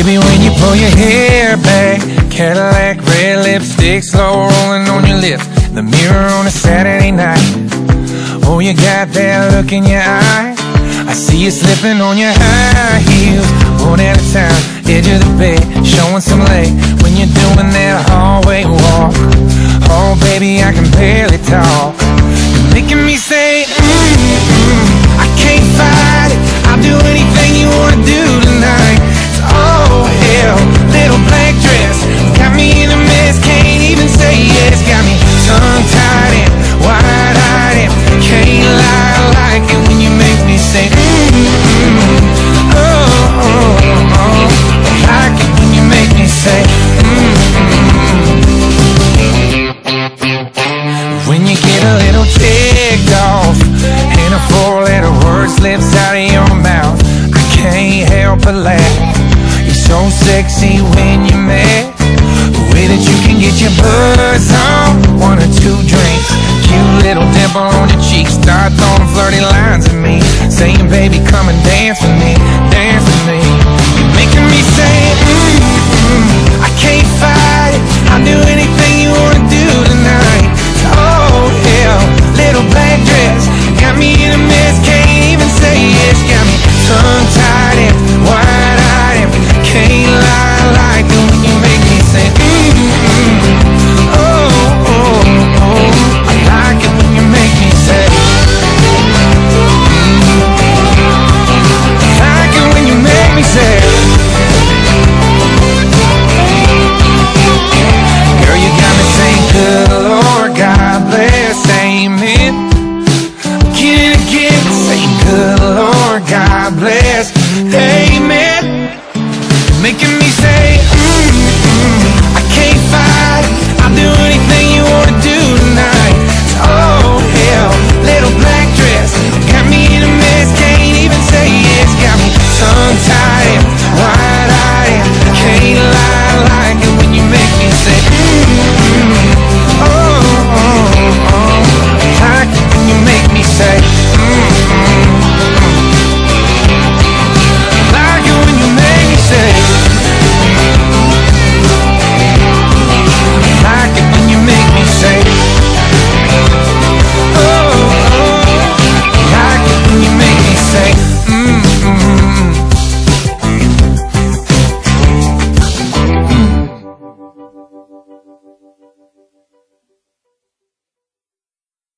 Baby, when you pull your hair back, Cadillac, red lipstick, slow rolling on your lips, the mirror on a Saturday night. Oh, you got that look in your eye. I see you slipping on your high heels, one at a time, edge of the bed, showing some leg when you're doing that hallway walk. Oh, baby, I can barely talk. You're making me say, I can't fight it. I'll do anything you wanna do tonight. Oh hell, little black dress got me in a mess, can't even say yes. Got me tongue-tied and wide-eyed and can't lie, I like it when you make me say oh, I like it when you make me say When you get a little ticked off and a four-letter word slips out of your mouth, I can't help but laugh. So sexy when you're mad, the way that you can get your buzz on one or two drinks, cute little dimple on your cheek, start throwing flirty lines at me, saying baby come and dance with me, dance with